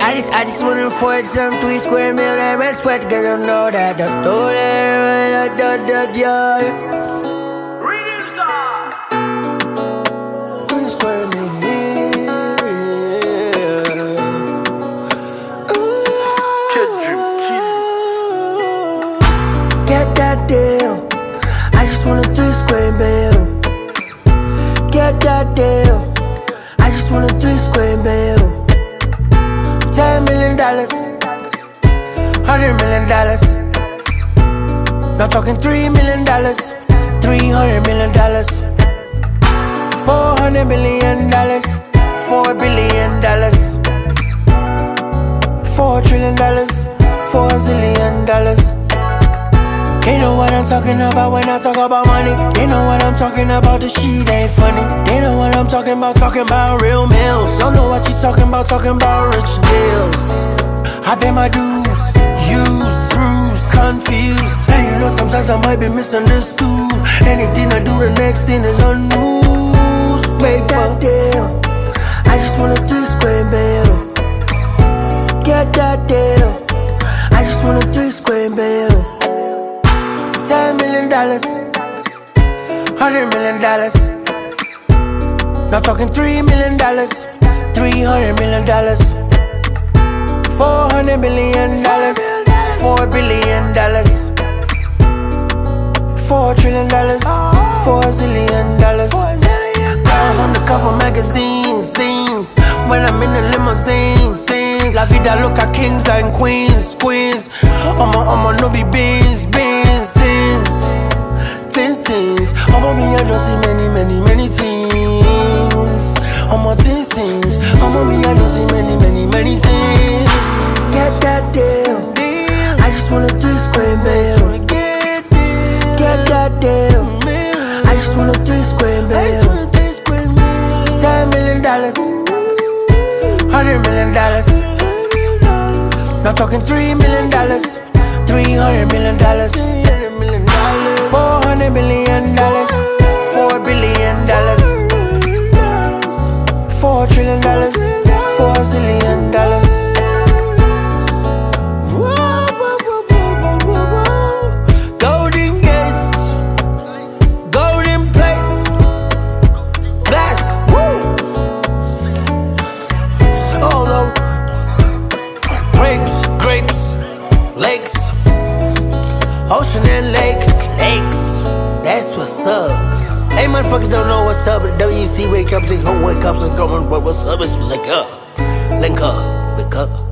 I just wanna afford some 3 square meal that red sweat, cause I know that the yeah. Rhythm song. 3 square meal, get that deal. I just want a 3 square meal. Get that deal. I just want a 3 square meal. $10 million, $100 million. Not talking $3 million, $300 million, $400 million, $4 billion, $4 trillion, $4 zillion. They know what I'm talking about when I talk about money. They know what I'm talking about, the shit ain't funny. They know what I'm talking about real meals. Don't know what you talking about rich deals. I pay my dues, used, bruised, confused. And you know sometimes I might be misunderstood. Anything I do, the next thing is on news. Pay that deal. I just want a 3 square meal. Get that deal. I just want a 3 square meal. $10 million, $100 million. Not talking $3 million, $300 million, $400 million, $4 billion, $4 trillion, $4 zillion. Girls on the cover magazine scenes when I'm in the limousine. La vida loca, kings and queens. I'ma no be beans. Things. I'ma me, I don't see many things. I'ma things. I'ma me, I don't see many things. Get that deal. I just want a 3 square meal. Get that deal. I just want a 3 square meal. $10 million, $100 million. Not talking $3 million, $300 million, $400 million, $4 billion, $4 trillion, $4 zillion. Golden gates, golden plates, blast, woo. Oh no, grapes, lakes, ocean and lakes. That's what's up. Hey, motherfuckers don't know what's up. But WC wake up, take home, wake up, and come on. What's up? It's link up, wake up.